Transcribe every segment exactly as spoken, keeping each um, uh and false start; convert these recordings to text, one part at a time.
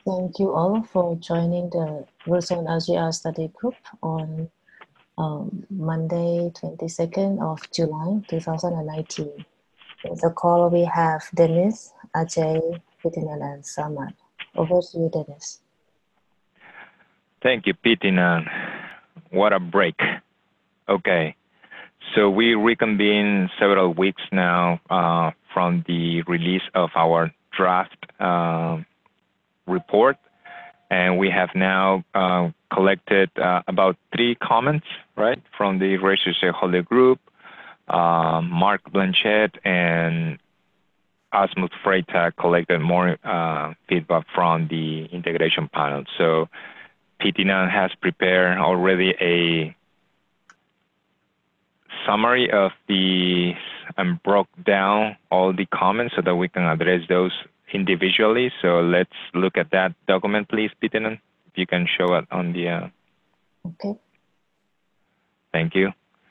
Thank you all for joining the Rootzone L G R study group on um, Monday, twenty-second of July, two thousand nineteen. In the call, we have Dennis, Ajay, Pitinan, and Samad. Over to you, Dennis. Thank you, Pitinan. What a break. Okay, so we reconvene several weeks now uh, from the release of our draft uh, report, and we have now uh, collected uh, about three comments, right, from the ratio shareholder group, uh, Mark Blanchett and Asmus Freitag collected more uh, feedback from the integration panel. So Pitinan has prepared already a summary of the and broke down all the comments so that we can address those individually. So let's look at that document, please, Pitinan. If you can show it on the. Uh... Okay. Thank you.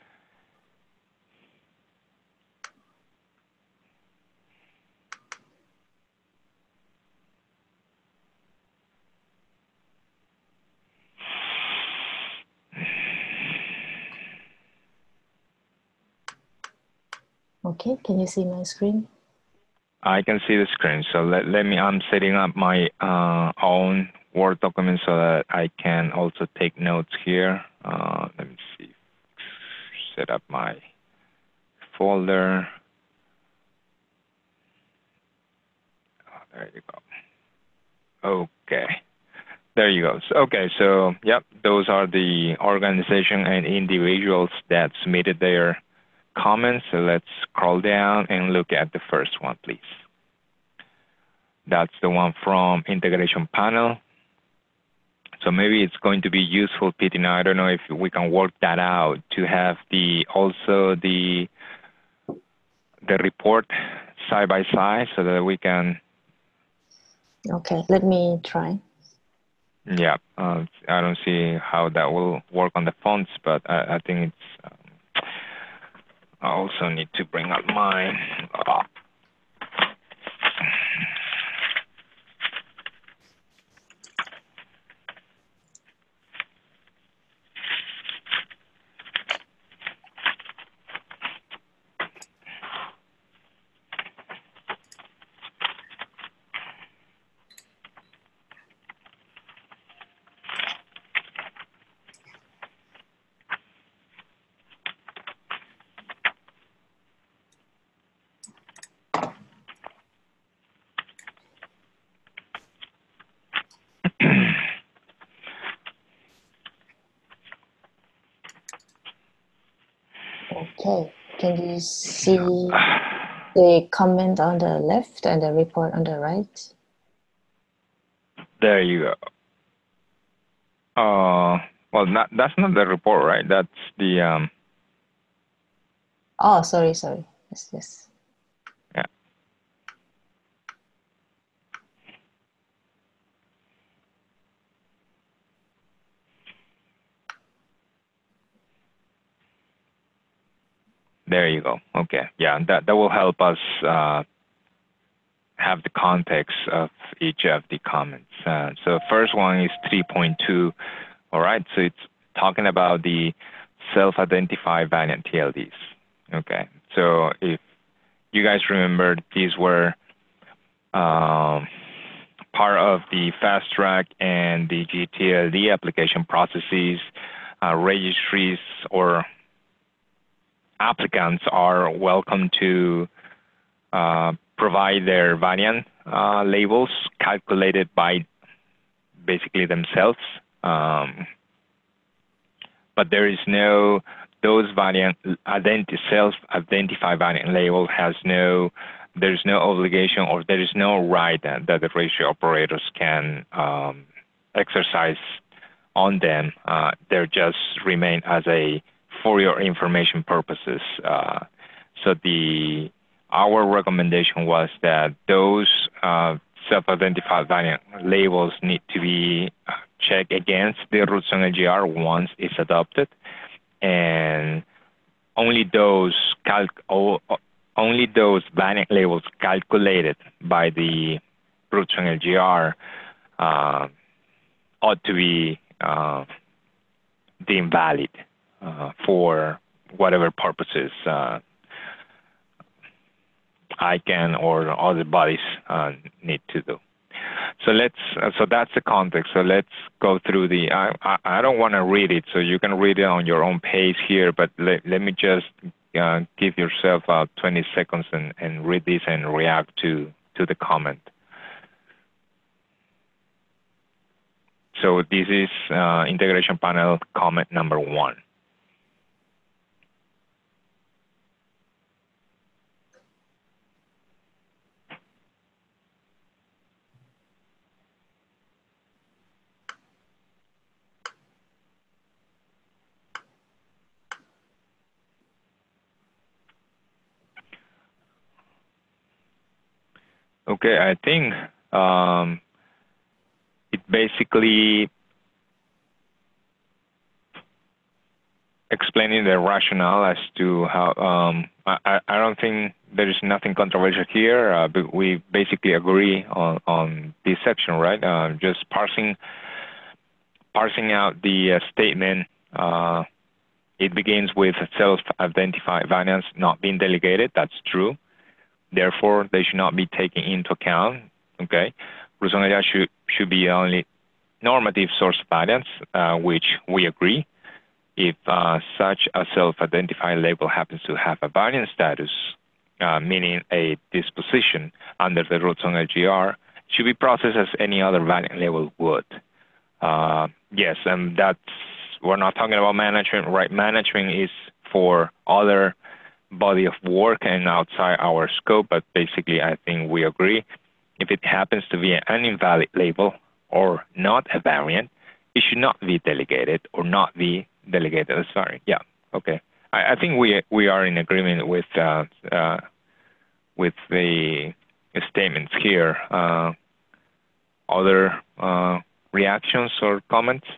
Okay, can you see my screen? I can see the screen. So let, let me, I'm setting up my uh, own Word document so that I can also take notes here. Uh, let me see, set up my folder. Oh, there you go. Okay. There you go. So, okay, so yep, those are the organization and individuals that submitted their comments. So let's scroll down and look at the first one, please. That's the one from integration panel. So maybe it's going to be useful, Pitinan. I don't know if we can work that out to have the also the the report side by side so that we can. Okay, let me try. Yeah, uh, I don't see how that will work on the fonts, but I, I think it's. Um, I also need to bring up mine. Oh. Okay, can you see the comment on the left and the report on the right? There you go. Uh, well, not, that's not the report, right? That's the. Um, oh, sorry, sorry. Yes, yes. Yeah. There you go. Okay. Yeah, that, that will help us uh, have the context of each of the comments. Uh, so first one is three point two. All right. So it's talking about the self-identified variant T L Ds. Okay. So if you guys remember, these were um, part of the fast track and the G T L D application processes, uh, registries or applicants are welcome to uh, provide their variant uh, labels calculated by basically themselves. Um, but there is no, those variant identi self-identified variant label has no, there's no obligation or there is no right that, that the registry operators can um, exercise on them. Uh, they just remain as a for your information purposes. Uh, so the our recommendation was that those uh, self-identified variant labels need to be checked against the Rootzone L G R once it's adopted, and only those calc only those variant labels calculated by the Rootzone L G R uh, ought to be uh, deemed valid uh, for whatever purposes uh, I can or other bodies uh, need to do. So let's. Uh, so that's the context. So let's go through the. I I, I don't want to read it, so you can read it on your own pace here. But let let me just uh, give yourself uh, twenty seconds and, and read this and react to to the comment. So this is uh, integration panel comment number one. Okay, I think um, it basically explaining the rationale as to how um, I, I don't think there is nothing controversial here, uh, but we basically agree on, on this section, right? Uh, just parsing parsing out the uh, statement. Uh, it begins with self-identified variance not being delegated. That's true. Therefore, they should not be taken into account. Okay, Rousseau should should be only normative source variance, uh, which we agree. If uh, such a self-identified label happens to have a variant status, uh, meaning a disposition under the rules on L G R, should be processed as any other variant label would. Uh, yes, and that's, we're not talking about management, right? Management is for other body of work and outside our scope, but basically I think we agree. If it happens to be an invalid label or not a variant, it should not be delegated or not be delegated. Sorry, yeah, okay. I, I think we we are in agreement with uh, uh, with the statements here. Uh, other uh, reactions or comments?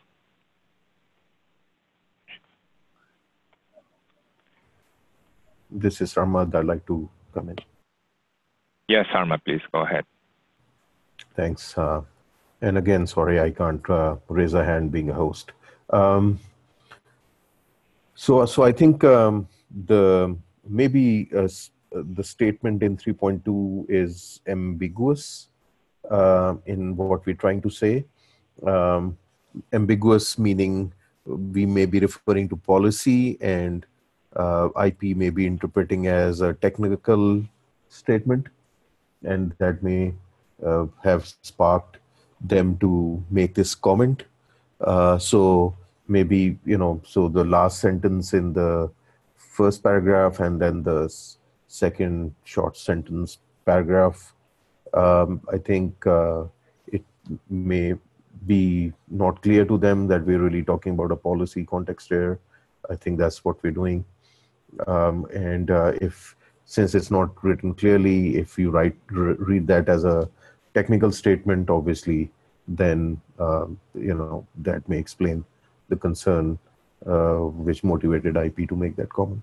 This is Ahmad. I'd like to come in. Yes, Arma, please go ahead. Thanks. Uh, and again, sorry, I can't uh, raise a hand being a host. Um, so, so I think um, the maybe uh, the statement in three point two is ambiguous uh, in what we're trying to say. Um, ambiguous meaning we may be referring to policy, and uh, I P may be interpreting as a technical statement, and that may uh, have sparked them to make this comment. Uh, so maybe, you know, so the last sentence in the first paragraph and then the second short sentence paragraph, um, I think uh, it may be not clear to them that we're really talking about a policy context here. I think that's what we're doing. Um, and uh, if, since it's not written clearly, if you write re read that as a technical statement, obviously, then uh, you know that may explain the concern uh, which motivated I P to make that comment.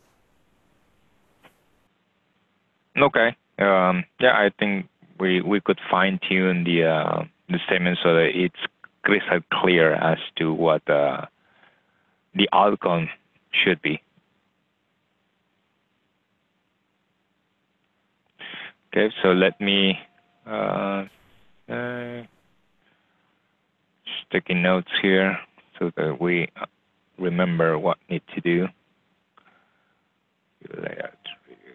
Okay. Um, yeah, I think we we could fine tune the uh, the statement so that it's crystal clear as to what uh, the outcome should be. Okay, so let me uh, uh, just taking notes here so that we remember what need to do. Layout review.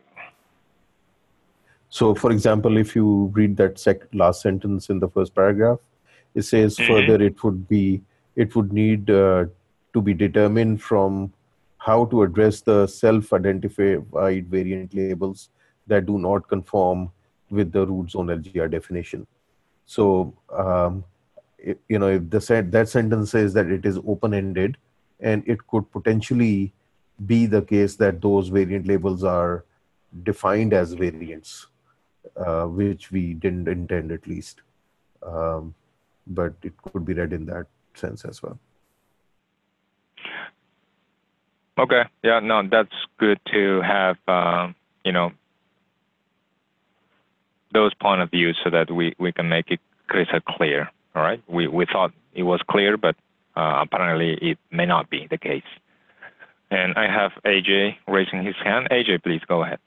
So, for example, if you read that sec last sentence in the first paragraph, it says mm-hmm. further it would be it would need uh, to be determined from how to address the self-identified variant labels that do not conform with the root zone L G R definition. So, um, it, you know, if the set, that sentence says that it is open-ended, and it could potentially be the case that those variant labels are defined as variants, uh, which we didn't intend at least. Um, but it could be read in that sense as well. Okay. Yeah, no, that's good to have, uh, you know, those point of views so that we, we can make it crystal clear. All right. We, we thought it was clear, but uh, apparently it may not be the case. And I have A J raising his hand. A J, please go ahead.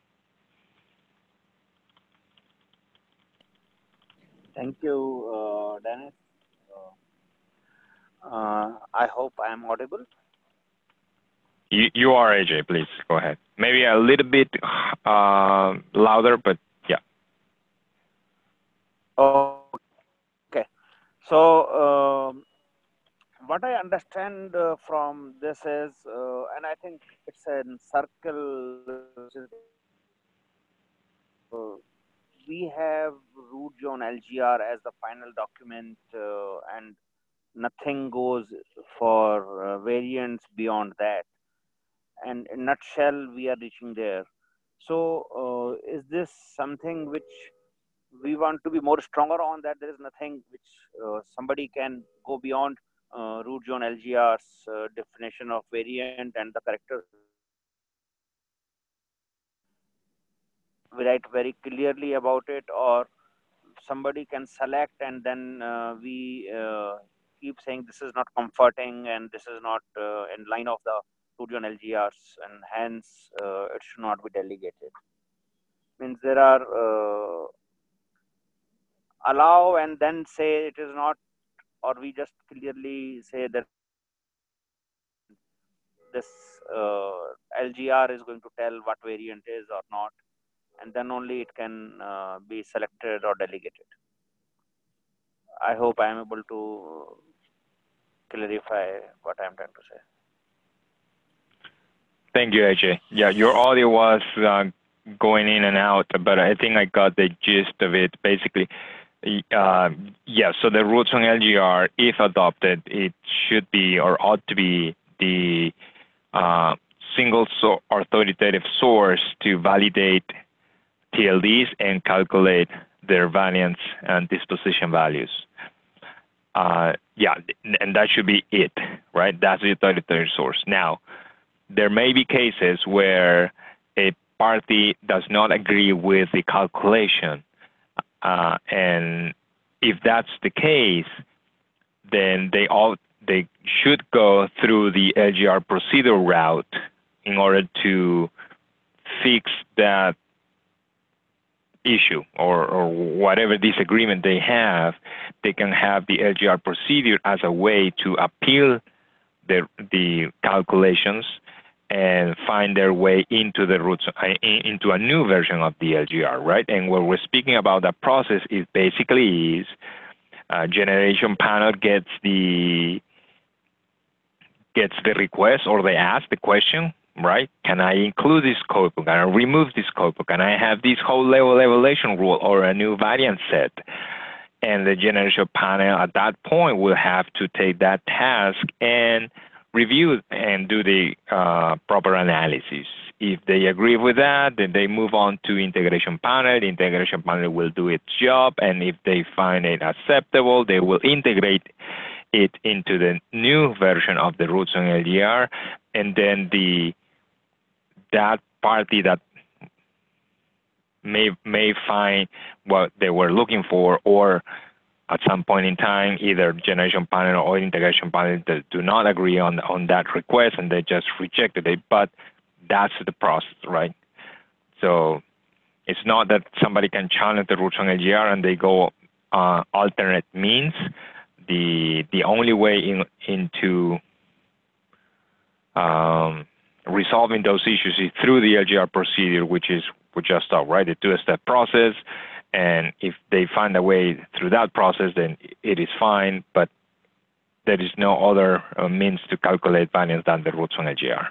Thank you, uh, Dennis. Uh, I hope I am audible. You, you are, A J, please go ahead. Maybe a little bit uh, louder, but yeah. Okay. So, um, what I understand uh, from this is, uh, and I think it's a circle, uh, we have root zone L G R as the final document, uh, and nothing goes for uh, variants beyond that. And in a nutshell, we are reaching there. So, uh, is this something which we want to be more stronger on, that there is nothing which uh, somebody can go beyond uh, root zone L G R's uh, definition of variant and the character we write very clearly about it, or somebody can select and then uh, we uh, keep saying this is not comforting and this is not uh, in line of the root zone L G Rs, and hence uh, it should not be delegated. Means there are uh, allow and then say it is not, or we just clearly say that this uh, L G R is going to tell what variant is or not, and then only it can uh, be selected or delegated. I hope I am able to clarify what I am trying to say. Thank you, A J. Yeah, your audio was uh, going in and out, but I think I got the gist of it. Basically, uh, yeah, so the root zone L G R, if adopted, it should be or ought to be the uh, single so authoritative source to validate T L Ds and calculate their variance and disposition values. Uh, yeah, and that should be it, right? That's the authoritative source. Now, there may be cases where a party does not agree with the calculation. Uh, and if that's the case, then they all they should go through the L G R procedure route in order to fix that issue, or, or whatever disagreement they have. They can have the L G R procedure as a way to appeal the, the calculations and find their way into the roots, into a new version of the L G R, right? And what we're speaking about, that process is basically is uh, generation panel gets the gets the request, or they ask the question, right? Can I include this code book? Can I remove this code book? Can I have this whole level evaluation rule or a new variant set? And the generation panel at that point will have to take that task and review and do the uh, proper analysis. If they agree with that, then they move on to integration panel. The integration panel will do its job, and if they find it acceptable, they will integrate it into the new version of the root zone L G R, and then the that party that may may find what they were looking for, or at some point in time, either generation panel or integration panel do not agree on on that request, and they just rejected it. But that's the process, right? So it's not that somebody can challenge the root zone L G R and they go uh, alternate means. The the only way in into um, resolving those issues is through the L G R procedure, which is we just talked, right? The two-step process. And if they find a way through that process, then it is fine, but there is no other uh, means to calculate variance than the root zone L G R.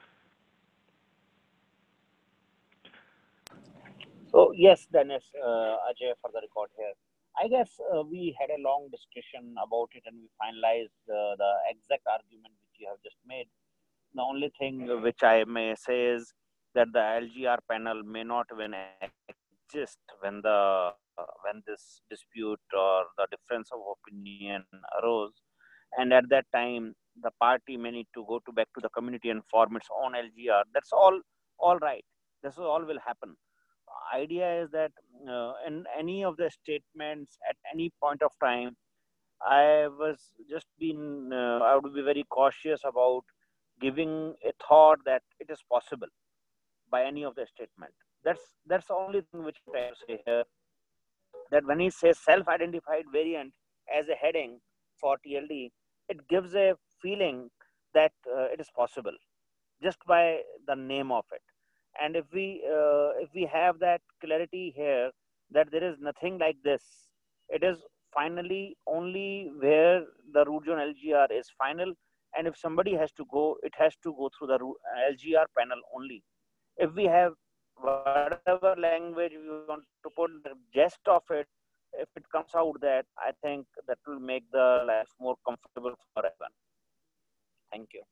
So yes, Dennis, uh, Ajay, for the record here. I guess uh, we had a long discussion about it and we finalized uh, the exact argument which you have just made. The only thing which I may say is that the L G R panel may not even exist when the uh, when this dispute or the difference of opinion arose, and at that time the party may need to go to back to the community and form its own L G R. That's all. All right. This all will happen. Idea is that uh, in any of the statements at any point of time, I was just been, uh, I would be very cautious about giving a thought that it is possible by any of the statement. That's that's the only thing which I try to say here. That when he says self-identified variant as a heading for T L D, it gives a feeling that uh, it is possible just by the name of it. And if we uh, if we have that clarity here that there is nothing like this, it is finally only where the root zone L G R is final. And if somebody has to go, it has to go through the L G R panel only. If we have whatever language we want to put the gist of it, if it comes out that, I think that will make the life more comfortable for everyone. Thank you.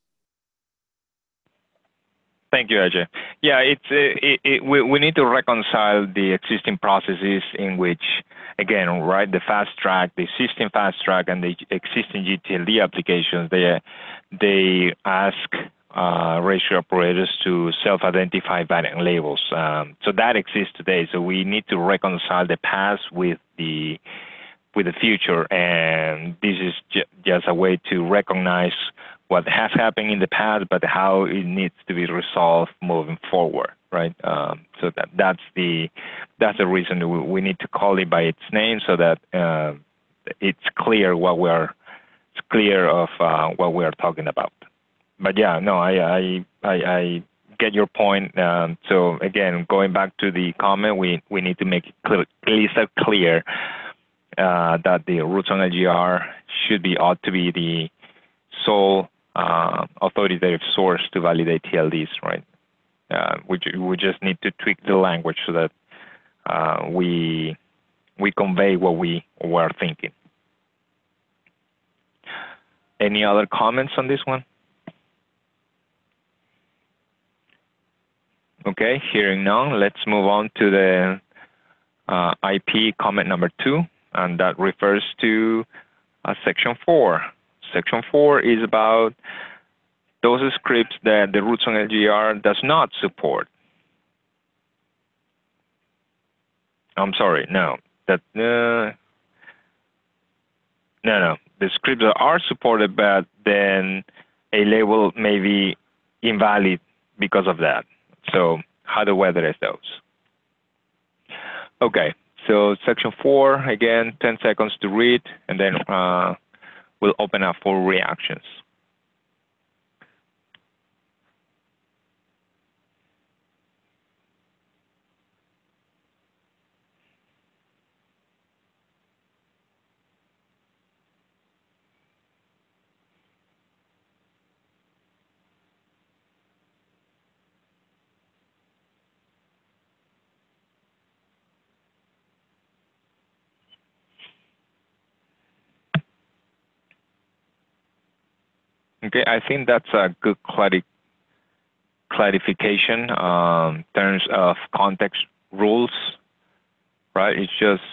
Thank you, Ajay. Yeah, it's uh, it, it, we we need to reconcile the existing processes in which, again, right, the fast track, the existing fast track, and the existing G T L D applications. They they ask uh, registry operators to self-identify variant labels. Um, so that exists today. So we need to reconcile the past with the with the future, and this is ju just a way to recognize what has happened in the past, but how it needs to be resolved moving forward, right? Um, so that that's the that's the reason we, we need to call it by its name, so that uh, it's clear what we are it's clear of uh, what we are talking about. But yeah, no, I I I, I get your point. Um, so again, going back to the comment, we we need to make it clear, clear, clear uh, that the root zone L G R should be ought to be the sole uh, authoritative source to validate T L Ds, right? Uh, we we just need to tweak the language so that uh, we we convey what we were thinking. Any other comments on this one? Okay, hearing none, let's move on to the uh, I P comment number two, and that refers to uh, section four. Section four is about those scripts that the root zone L G R does not support. I'm sorry, no, that uh, no, no. The scripts that are supported, but then a label may be invalid because of that. So how do we address those? Okay, so section four, again, ten seconds to read, and then uh, we'll open up for reactions. Okay, I think that's a good clari clarification um, in terms of context rules, right? It's just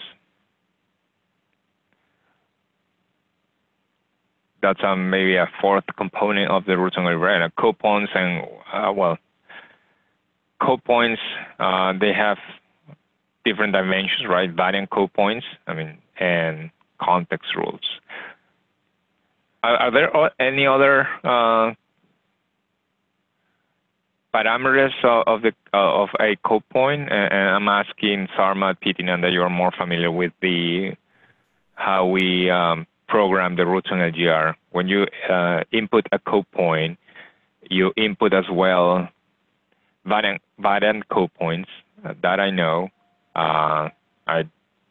that's um, maybe a fourth component of the root zone array. And code points and uh, well, code points uh, they have different dimensions, right? Variant code points, I mean, and context rules. Are, are there any other uh, parameters of, of the uh, of a code point? And, and I'm asking Sarma, Pitinan, that you're more familiar with the how we um, program the root zone L G R. When you uh, input a code point, you input as well variant variant code points. Uh, that I know. Uh, I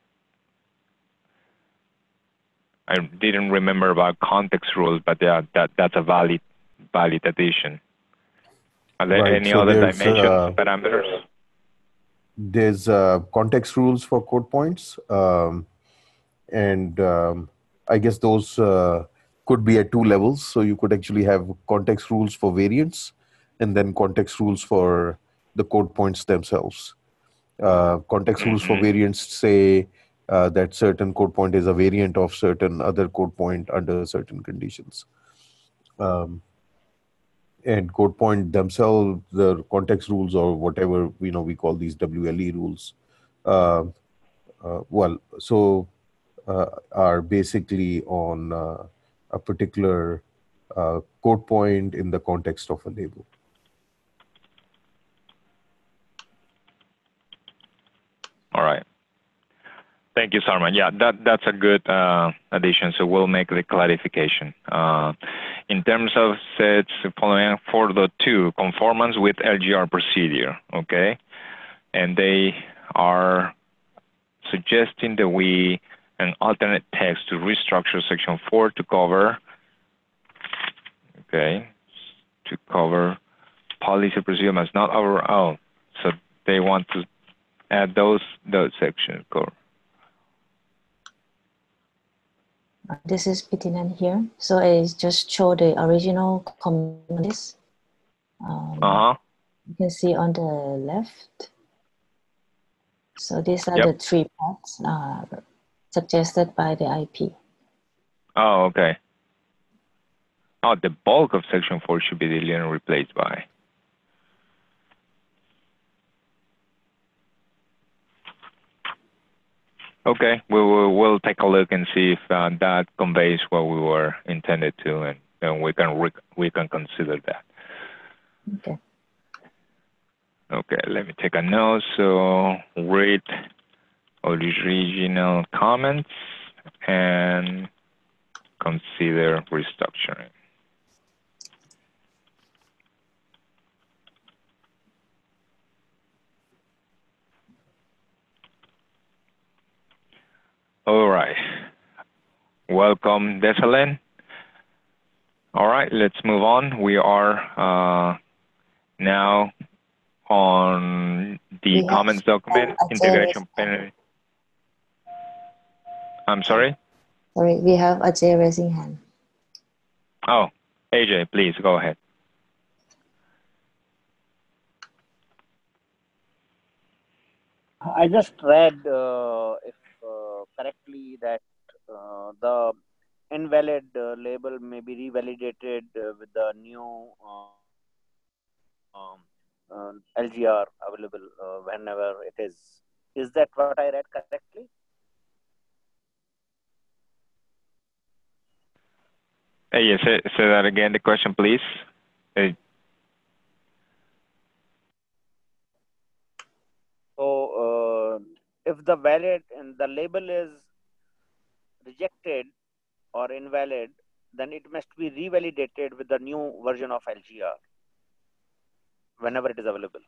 I didn't remember about context rules, but yeah, that that's a valid valid addition. Are there Right, any so other there's, dimensions, uh, parameters? There's uh, context rules for code points, um, and um, I guess those uh, could be at two levels. So you could actually have context rules for variants, and then context rules for the code points themselves. Uh, context rules for variants say uh, that certain code point is a variant of certain other code point under certain conditions. Um, and code point themselves, the context rules or whatever, you know, we call these W L E rules. Uh, uh, well, so uh, are basically on uh, a particular uh, code point in the context of a label. All right. Thank you, Sarma. Yeah, that, that's a good uh, addition. So we'll make the clarification. Uh, in terms of sets following four point two, conformance with L G R procedure, okay? And they are suggesting that we an alternate text to restructure section four to cover, okay, to cover policy procedure must not over, oh, so they want to add those, those sections. Cool. This is Pitinan here. So I just show the original comments. Um, uh-huh. You can see on the left. So these are Yep. the three paths uh, suggested by the I P. Oh, okay. Oh, the bulk of section four should be deleted and replaced by. Okay, we will we'll take a look and see if uh, that conveys what we were intended to, and then we can re we can consider that. Okay. Okay, let me take a note. So read original comments and consider restructuring. All right. Welcome, Desalin. All right, let's move on. We are uh, now on the We comments document, have integration Ajay. penalty. I'm sorry? Sorry, we have Ajay raising hand. Oh, A J, please go ahead. I just read, uh, if uh, correctly, that uh, the invalid uh, label may be revalidated uh, with the new um, uh, L G R available uh, whenever it is. Is that what I read correctly? Hey, yeah, say, say that again, the question, please. Hey. So, uh, if the valid and the label is rejected or invalid, then it must be revalidated with the new version of L G R whenever it is available.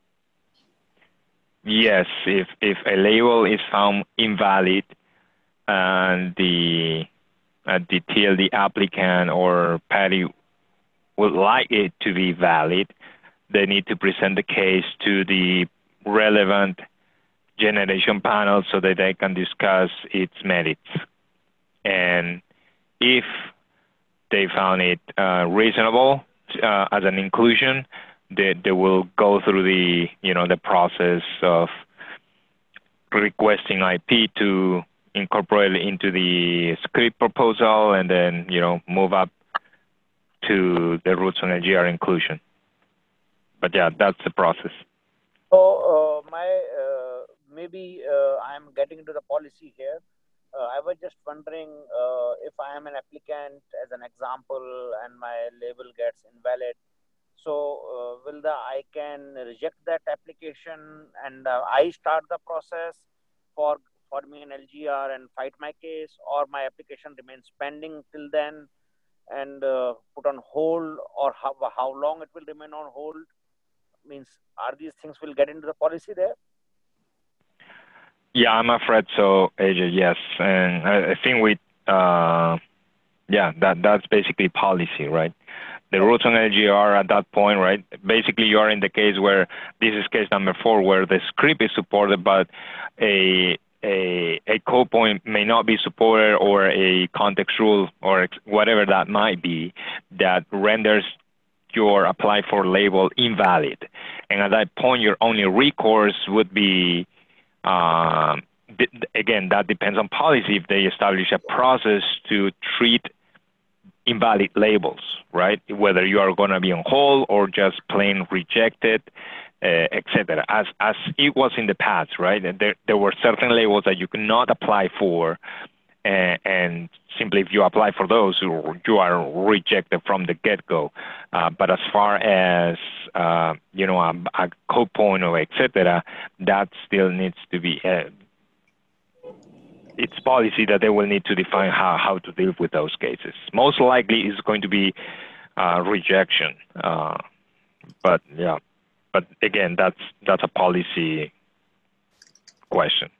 Yes, if if a label is found invalid and the uh, the T L D applicant or party would like it to be valid, they need to present the case to the relevant generation panel so that they can discuss its merits. And if they found it uh, reasonable uh, as an inclusion, they, they will go through the, you know, the process of requesting I P to incorporate it into the script proposal and then, you know, move up to the roots on L G R inclusion. But yeah, that's the process. So uh, my uh, maybe uh, I'm getting into the policy here. Uh, I was just wondering uh, if I am an applicant, as an example, and my label gets invalid. So uh, will the I can reject that application and uh, I start the process for forming an L G R and fight my case, or my application remains pending till then and uh, put on hold, or how, how long it will remain on hold? Means, are these things will get into the policy there? Yeah, I'm afraid so, A J, yes. And I, I think we, uh, yeah, that that's basically policy, right? The rules on L G R at that point, right? Basically, you are in the case where this is case number four, where the script is supported, but a a a code point may not be supported, or a context rule, or whatever that might be, that renders your apply for label invalid. And at that point, your only recourse would be, uh, again, that depends on policy, if they establish a process to treat invalid labels, right? Whether you are going to be on hold or just plain rejected, uh, et cetera. As as it was in the past, right? There there were certain labels that you could not apply for, and, and simply if you apply for those, you are rejected from the get-go. Uh, but as far as uh, you know, a, a code point or et cetera, that still needs to be. Uh, it's policy that they will need to define how, how to deal with those cases. Most likely, it's going to be uh, rejection. Uh, but yeah, but again, that's that's a policy question.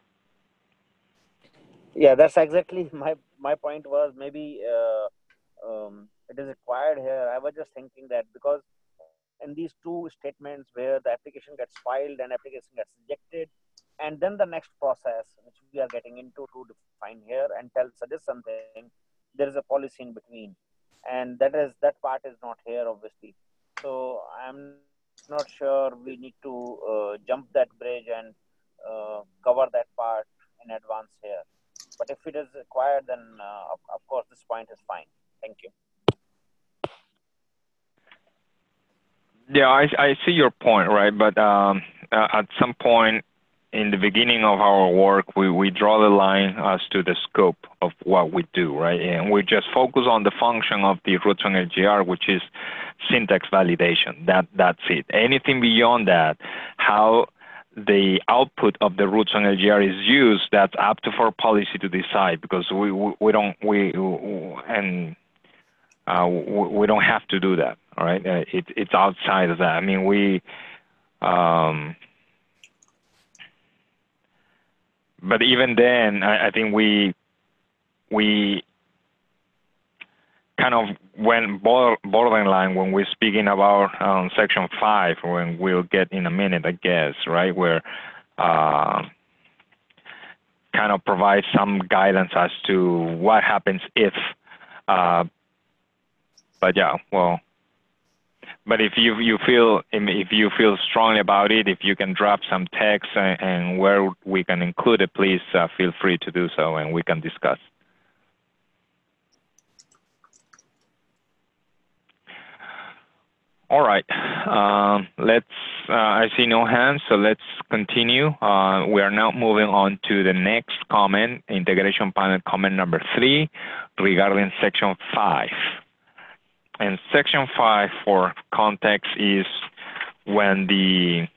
Yeah, that's exactly my my point was maybe uh, um, it is required here. I was just thinking that because in these two statements where the application gets filed and application gets rejected, and then the next process which we are getting into to define here and tell suggest something, there is a policy in between, and that is that part is not here obviously. So I'm not sure we need to uh, jump that bridge and uh, cover that part in advance here. But if it is required, then uh, of, of course this point is fine. Thank you. Yeah, I, I see your point, right? But um, uh, at some point in the beginning of our work, we, we draw the line as to the scope of what we do, right? And we just focus on the function of the root on L G R, which is syntax validation. That That's it. Anything beyond that, how the output of the roots on L G R is used, that's up to for policy to decide, because we we, we don't we and uh, we don't have to do that. All right, uh, it, it's outside of that. I mean, we. Um, but even then, I, I think we we kind of went borderline when we're speaking about um, section five, when we'll get in a minute, I guess, right, where uh, kind of provide some guidance as to what happens if. Uh, but yeah, well, but if you you feel if you feel strongly about it, if you can drop some text and, and where we can include it, please uh, feel free to do so, and we can discuss. All right, um, let's, uh, I see no hands, so let's continue. Uh, we are now moving on to the next comment, integration panel comment number three, regarding section five. And section five, for context, is when the,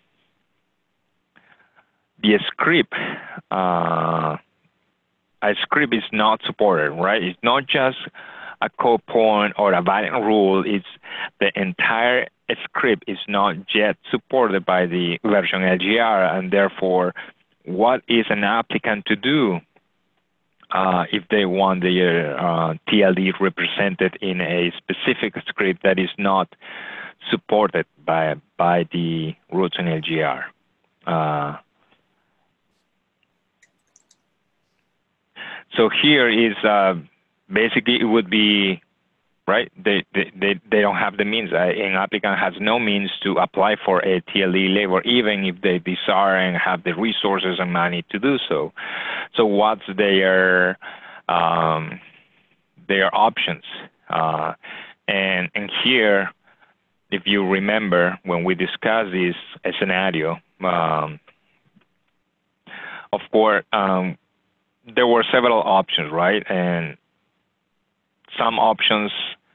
the script, uh, a script is not supported, right? It's not just a code point or a variant rule, it's the entire script is not yet supported by the version L G R, and therefore, what is an applicant to do uh, if they want their uh, T L D represented in a specific script that is not supported by by the roots in L G R? Uh, so here is uh, basically it would be, right, they, they, they, they don't have the means. An applicant has no means to apply for a T L D label, even if they desire and have the resources and money to do so. So what's their, um, their options? Uh, and, and here, if you remember, when we discussed this scenario, um, of course, um, there were several options, right? And some options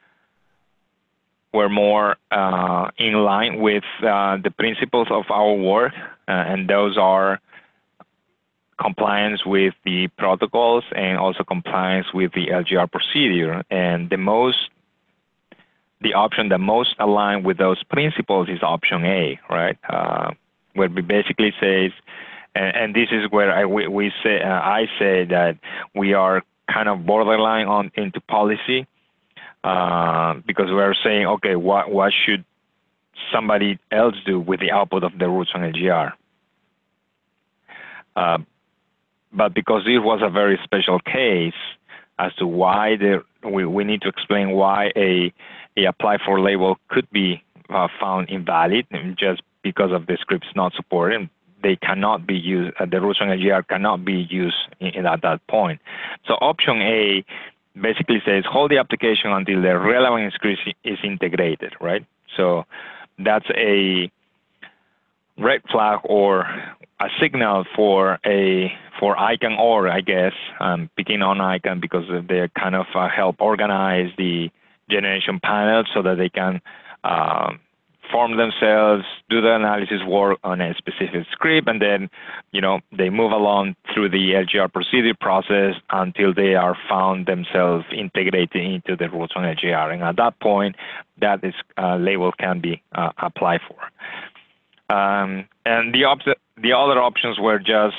were more uh, in line with uh, the principles of our work, uh, and those are compliance with the protocols and also compliance with the L G R procedure. And the most, the option that most aligned with those principles is option A, right? Uh, where we basically says, and, and this is where I we, we say uh, I say that we are kind of borderline on into policy. Uh, because we are saying, okay, what what should somebody else do with the output of the roots on L G R? Uh, but because this was a very special case as to why the, we, we need to explain why a, a apply for label could be uh, found invalid just because of the scripts not supported. They cannot be used, uh, the roots on L G R cannot be used in, in at that point. So option A basically says hold the application until the relevant script is integrated, right? So that's a red flag or a signal for a for ICANN org, I guess. I'm picking on ICANN because they kind of uh, help organize the generation panel so that they can uh, form themselves, do the analysis work on a specific script, and then, you know, they move along through the L G R procedure process until they are found themselves integrated into the rules on L G R. And at that point, that is uh, label can be uh, applied for. Um, and the, op the other options were just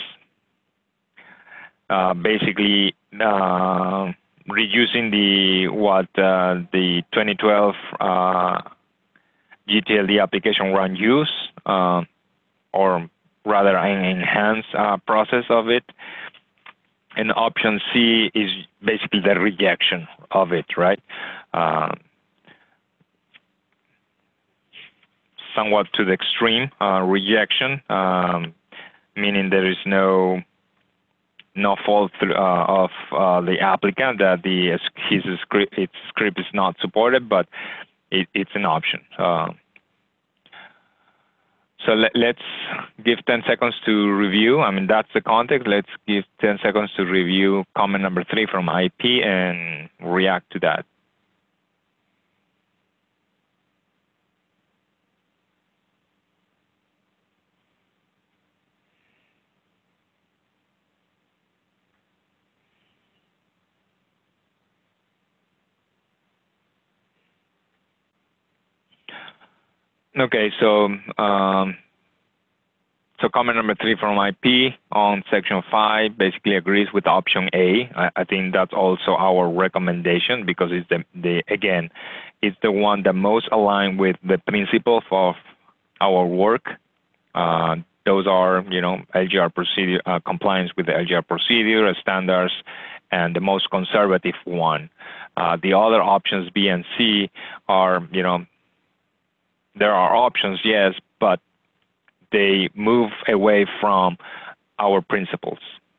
uh, basically uh, reducing the what uh, the twenty twelve uh, G T L D application run use, uh, or rather an enhanced uh, process of it. And option C is basically the rejection of it, right? Uh, somewhat to the extreme uh, rejection, um, meaning there is no no fault uh, of uh, the applicant that the his script its script is not supported, but it, it's an option. Uh, so let, let's give ten seconds to review. I mean, that's the context. Let's give ten seconds to review comment number three from I P and react to that. Okay, so um, so comment number three from I P on section five basically agrees with option A. I, I think that's also our recommendation because it's the, the again, it's the one that most aligned with the principles of our work. Uh, those are, you know, L G R procedure uh, compliance with the L G R procedure standards, and the most conservative one. Uh, the other options B and C are, you know, there are options, yes, but they move away from our principles.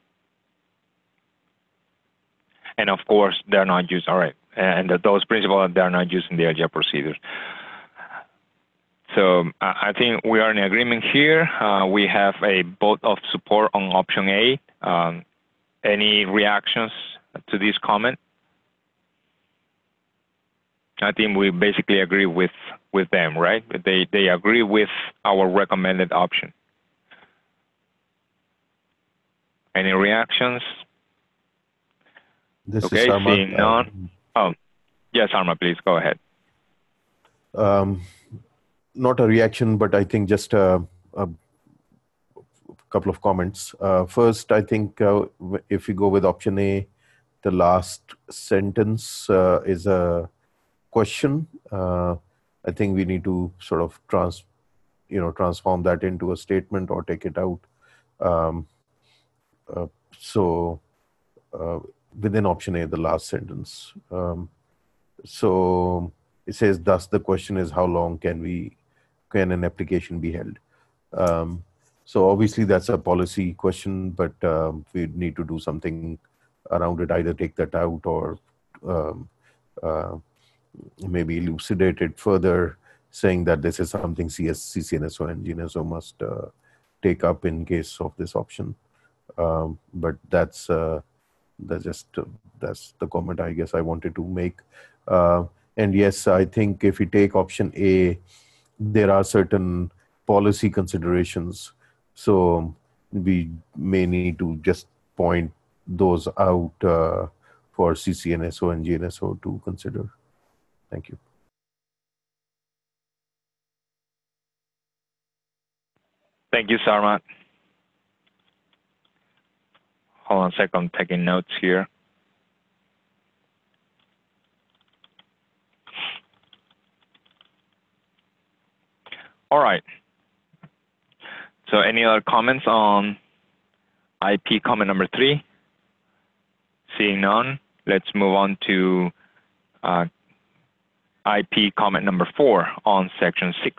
And of course, they're not used, all right, and those principles, they're not used in the L G R procedures. So uh, I think we are in agreement here. Uh, we have a vote of support on option A. Um, any reactions to this comment? I think we basically agree with, with them, right? They, they agree with our recommended option. Any reactions? This okay, is Sarma. Seeing none. Uh, oh, yes, Arma, please go ahead. Um, not a reaction, but I think just a, a couple of comments. Uh, first, I think uh, if you go with option A, the last sentence uh, is a question. Uh, I think we need to sort of trans, you know, transform that into a statement or take it out. Um, uh, so uh, within option A, the last sentence. Um, so it says, thus the question is, how long can we, can an application be held? Um, so obviously that's a policy question, but um, we need to do something around it, either take that out or um, uh, maybe elucidate it further, saying that this is something C S, C C N S O and G N S O must uh, take up in case of this option. Um, but that's uh, that's just uh, that's the comment I guess I wanted to make. Uh, and yes, I think if we take option A, there are certain policy considerations. So we may need to just point those out uh, for C C N S O and G N S O to consider. Thank you. Thank you, Sarmat. Hold on a second, I'm taking notes here. All right. So any other comments on I P comment number three? Seeing none, let's move on to uh, I P comment number four on section six.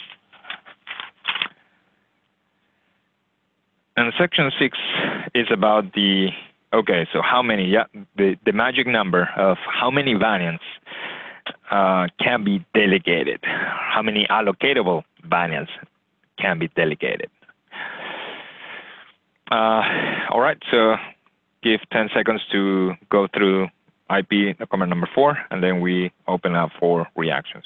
And section six is about the, okay, so how many, yeah, the, the magic number of how many variants uh, can be delegated, how many allocatable variants can be delegated. Uh, all right, so give ten seconds to go through I P comment number four, and then we open up for reactions.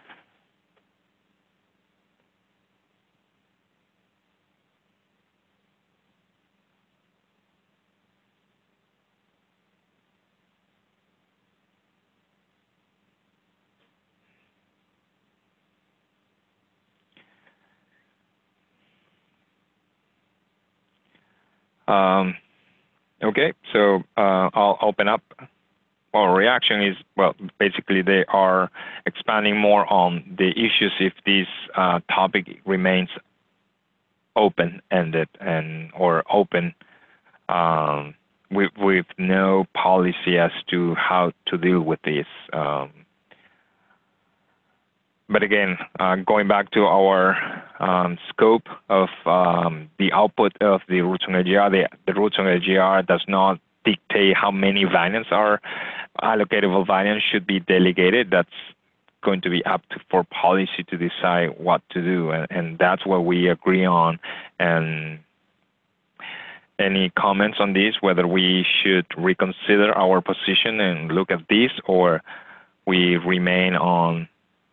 Um, okay, so uh, I'll open up. Well, reaction is, well, basically they are expanding more on the issues if this uh, topic remains open-ended and or open um, with, with no policy as to how to deal with this. Um, But again, uh, going back to our um, scope of um, the output of the Routing L G R, the, the Routing L G R does not dictate how many variants are allocatable variants should be delegated. That's going to be up to, for policy to decide what to do, and, and that's what we agree on. And any comments on this, whether we should reconsider our position and look at this, or we remain on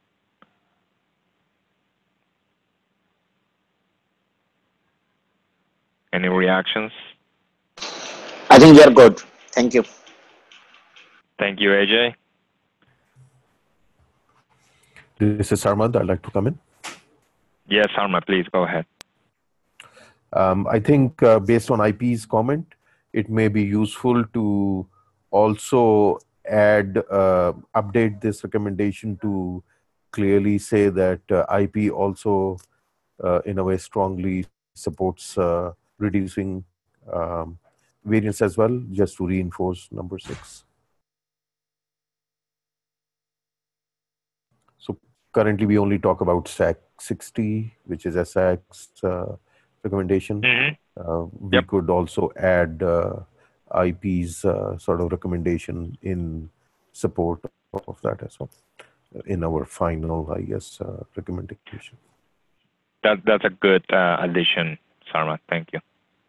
any reactions? I think we are good. Thank you. Thank you, A J. This is Sarmad. I'd like to come in. Yes, Sarma, please go ahead. Um, I think uh, based on I P's comment, it may be useful to also add, uh, update this recommendation to clearly say that uh, I P also, uh, in a way, strongly supports uh, reducing um, variance as well, just to reinforce number six. So currently we only talk about S A C sixty, which is S A C's uh, recommendation. Mm-hmm. Uh, we Yep. could also add uh, I P's uh, sort of recommendation in support of that as well in our final, I guess, uh, recommendation. That, that's a good uh, addition, Sarma. Thank you.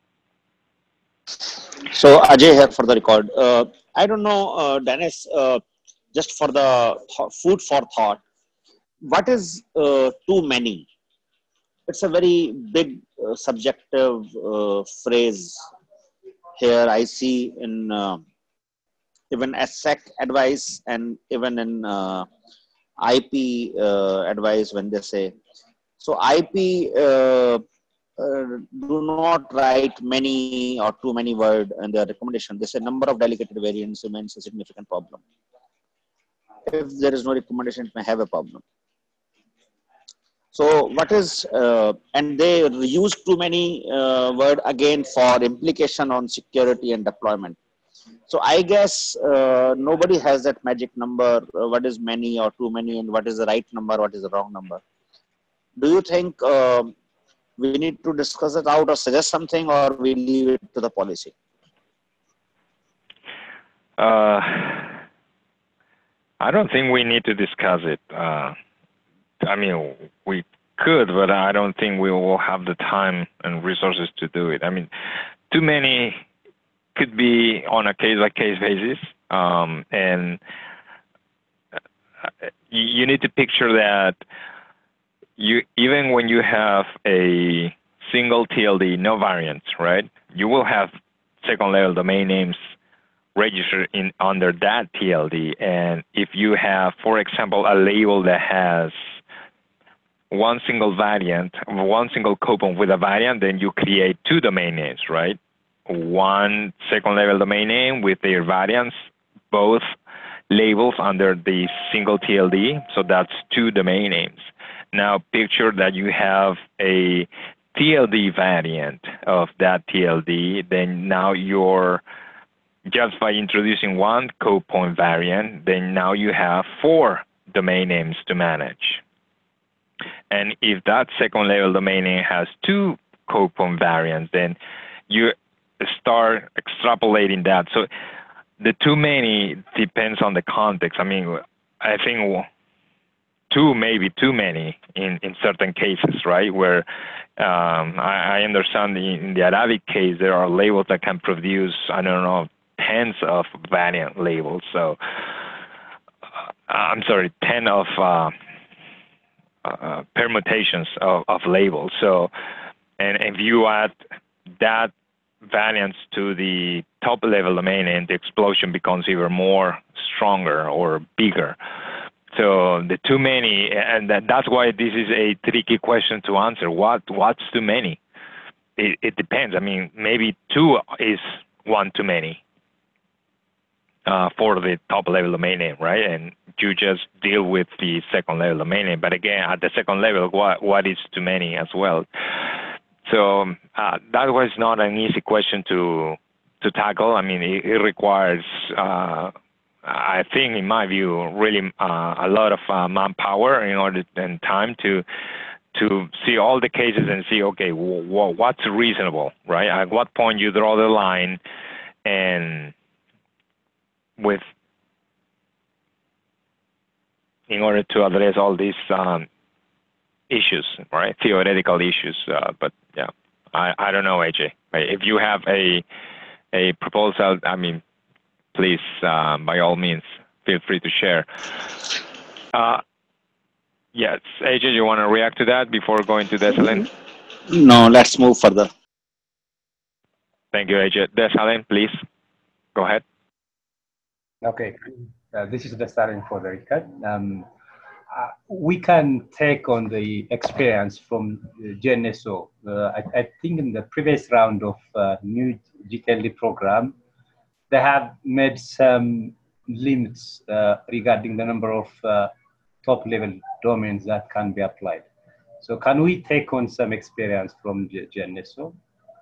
So Ajay here for the record. Uh, I don't know, uh, Dennis, uh, just for the th- food for thought, what is uh, too many? It's a very big uh, subjective uh, phrase here I see in uh, even S A C advice and even in uh, I P uh, advice when they say. So I P uh, uh, do not write many or too many words in their recommendation. They say number of delegated variants remains a significant problem. If there is no recommendation, it may have a problem. So what is, uh, and they use too many uh, word again for implication on security and deployment. So I guess uh, nobody has that magic number, uh, what is many or too many, and what is the right number, what is the wrong number. Do you think uh, we need to discuss it out or suggest something, or we leave it to the policy? Uh, I don't think we need to discuss it. Uh, I mean, we could, but I don't think we will have the time and resources to do it. I mean, too many could be on a case-by-case basis, um, and you need to picture that you even when you have a single T L D, no variants, right? You will have second-level domain names registered in under that T L D, and if you have, for example, a label that has one single variant, one single coupon with a variant, then you create two domain names, right? One second-level domain name with their variants, both labels under the single T L D, so that's two domain names. Now picture that you have a T L D variant of that T L D, then now you're, just by introducing one coupon variant, then now you have four domain names to manage. And if that second-level domain name has two coupon variants, then you start extrapolating that. So the too many depends on the context. I mean, I think two, maybe too many in, in certain cases, right? Where um, I, I understand in, in the Arabic case, there are labels that can produce, I don't know, tens of variant labels. So, uh, I'm sorry, ten of uh, uh, permutations of, of labels. So, and if you add that variance to the top level domain name, the explosion becomes even more stronger or bigger. So the too many, and that, that's why this is a tricky question to answer. What what's too many? It, it depends. I mean, maybe two is one too many uh, for the top level domain name, right? And you just deal with the second level domain name. But again, at the second level, what what is too many as well? So uh, that was not an easy question to to tackle. I mean, it, it requires, uh, I think, in my view, really uh, a lot of uh, manpower in order and time to to see all the cases and see, okay, w- w- what's reasonable, right? At what point you draw the line, and with in order to address all these um, issues, right? Theoretical issues, uh, but yeah, I, I don't know, A J. If you have a a proposal, I mean, please, uh, by all means, feel free to share. Uh, yes, A J, you want to react to that before going to Desalin? No, let's move further. Thank you, A J. Desalin, please, go ahead. Okay, uh, this is Desalin for the record. Um, Uh, we can take on the experience from uh, G N S O. Uh, I, I think in the previous round of uh, new G T L D program, they have made some limits uh, regarding the number of uh, top level domains that can be applied. So can we take on some experience from G N S O?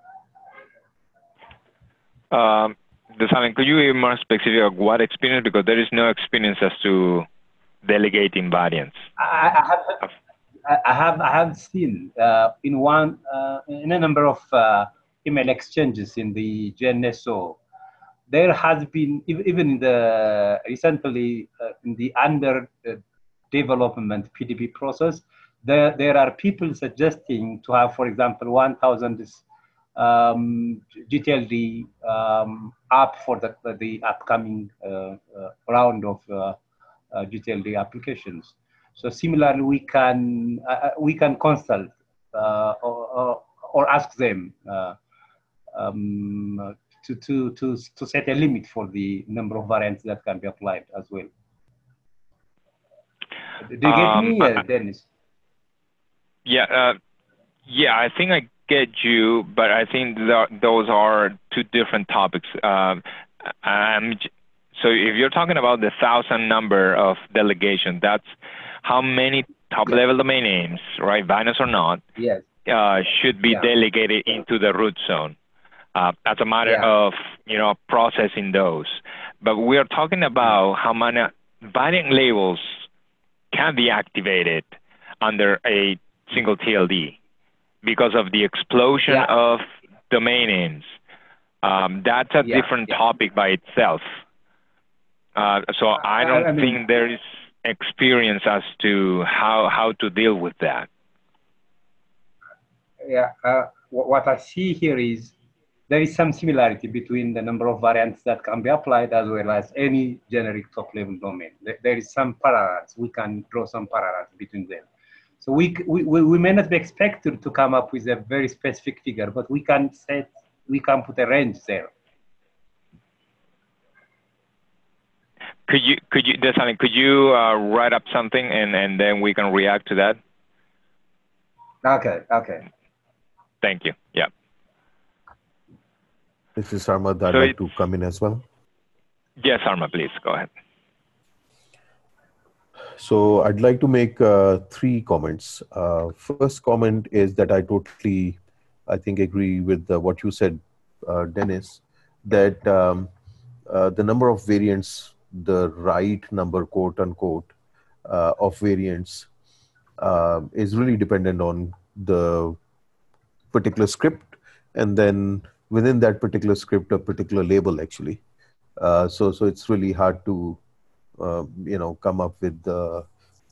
Um, Desalin, could you be more specific of what experience? Because there is no experience as to delegating variants. I, I have, I have, I have seen uh, in one, uh, in a number of uh, email exchanges in the G N S O, there has been, even in the recently uh, in the under uh, development P D B process, there there are people suggesting to have, for example, one thousand um, G T L D um, app for the the upcoming uh, uh, round of. Uh, Uh, G T L D applications. So similarly, we can uh, we can consult uh, or, or, or ask them uh, um, to, to to to set a limit for the number of variants that can be applied as well. Do you get um, me, uh, Dennis? Yeah, uh, yeah, I think I get you, but I think th those are two different topics. Um, I'm So if you're talking about the thousand number of delegation, that's how many top-level domain names, right, variants or not, yes. uh, should be yeah. delegated into the root zone. Uh, as a matter yeah. of, you know, processing those. But we are talking about how many variant labels can be activated under a single T L D because of the explosion yeah. of domain names. Um, that's a yeah. different yeah. topic by itself. Uh, so I don't I mean, think there is experience as to how how to deal with that. Yeah, uh, what I see here is there is some similarity between the number of variants that can be applied as well as any generic top-level domain. There is some parallels. We can draw some parallels between them. So we, we, we may not be expected to come up with a very specific figure, but we can set, we can put a range there. Could you, could you, Desalin, could you uh, write up something and, and then we can react to that? Okay, okay. Thank you, yeah. This is Sarmad, I'd so like to come in as well. Yes, Sarmad, please, go ahead. So I'd like to make uh, three comments. Uh, first comment is that I totally, I think, agree with uh, what you said, uh, Dennis, that um, uh, the number of variants, the right number, quote unquote, uh, of variants uh, is really dependent on the particular script, and then within that particular script, a particular label actually. Uh, so, so it's really hard to, uh, you know, come up with uh,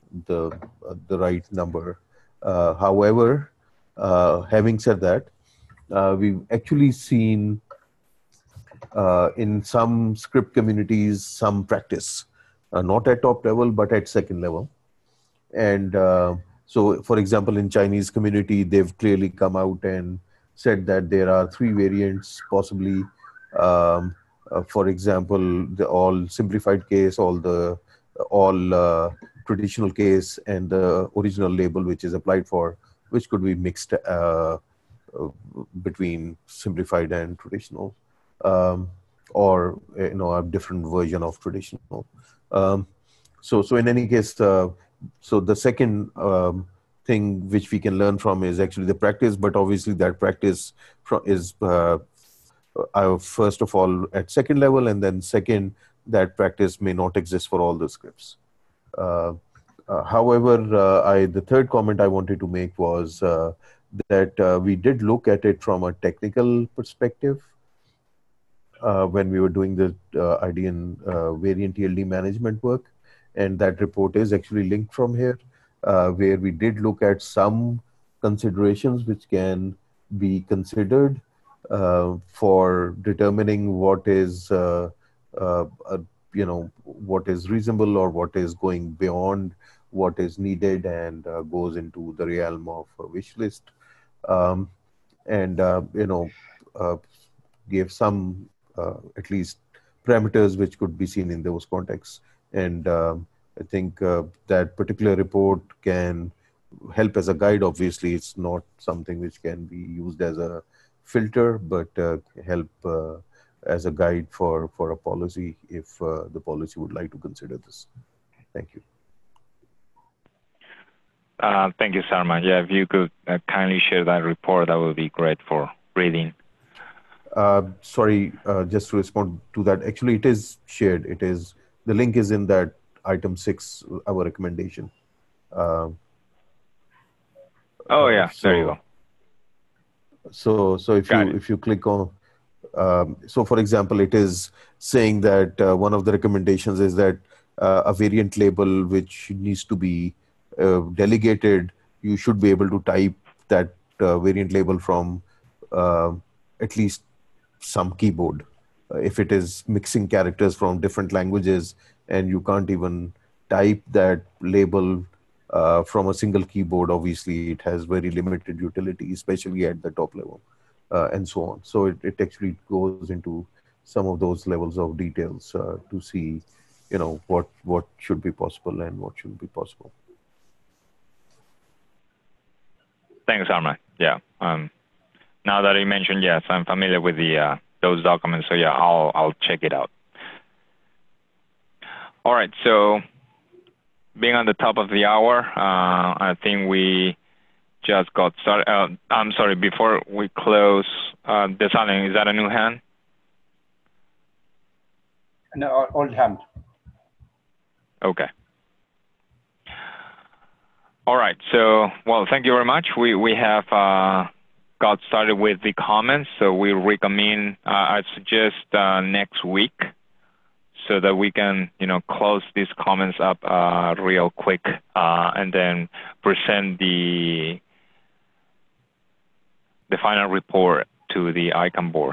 the uh, the right number. Uh, however, uh, having said that, uh, we've actually seen uh, in some script communities some practice, uh, not at top level but at second level. And uh, so, for example, in Chinese community, they've clearly come out and said that there are three variants possibly. Um, uh, for example, the all simplified case, all the all uh, traditional case, and the original label which is applied for, which could be mixed uh, uh, between simplified and traditional, um, or you know a different version of traditional. Um, so, so in any case. Uh, So the second um, thing which we can learn from is actually the practice, but obviously that practice is uh, uh, first of all at second level, and then second, that practice may not exist for all the scripts. Uh, uh, however, uh, I, the third comment I wanted to make was uh, that uh, we did look at it from a technical perspective uh, when we were doing the uh, I D N uh, variant E L D management work. And that report is actually linked from here, uh, where we did look at some considerations which can be considered uh, for determining what is, uh, uh, uh, you know, what is reasonable or what is going beyond what is needed and uh, goes into the realm of a wish list. Um, and, uh, you know, uh, gave some, uh, at least, parameters which could be seen in those contexts. And um, I think uh, that particular report can help as a guide. Obviously, it's not something which can be used as a filter, but uh, help uh, as a guide for, for a policy if uh, the policy would like to consider this. Thank you. Uh, thank you, Sarma. Yeah, if you could uh, kindly share that report, that would be great for reading. Uh, sorry, uh, just to respond to that, actually it is shared. It is, the link is in that item six, our recommendation. Uh, oh yeah, so, there you go. So, so if Got you it. if you click on, um, so for example, it is saying that uh, one of the recommendations is that uh, a variant label which needs to be uh, delegated, you should be able to type that uh, variant label from uh, at least some keyboard. Uh, if it is mixing characters from different languages and you can't even type that label uh, from a single keyboard, obviously it has very limited utility, especially at the top level uh, and so on. So it, it actually goes into some of those levels of details uh, to see, you know, what, what should be possible and what shouldn't be possible. Thanks, Sarma. Yeah. Um, now that you mentioned, yes, I'm familiar with the uh, those documents. So yeah, I'll I'll check it out. All right. So being on the top of the hour, uh, I think we just got started. Uh, I'm sorry. Before we close, uh, Desalegn, is that a new hand? No, old hand. Okay. All right. So, well, thank you very much. We we have uh, got started with the comments. So we reconvene. Uh, I suggest uh, next week, so that we can, you know, close these comments up uh, real quick, uh, and then present the the final report to the I CANN board.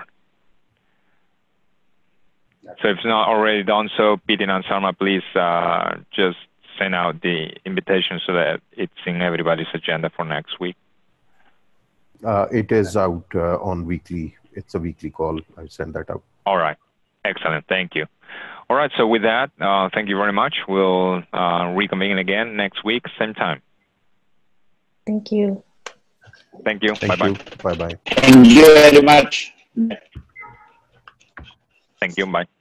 So if it's not already done so, Bidin and Sarma, please uh, just send out the invitation so that it's in everybody's agenda for next week. Uh, it is out uh, on weekly. It's a weekly call. I send that out. All right. Excellent. Thank you. All right. So with that, uh, thank you very much. We'll uh, reconvene again next week, same time. Thank you. Thank you. Thank Bye-bye. you. Bye-bye. Thank you very much. Thank you. Bye.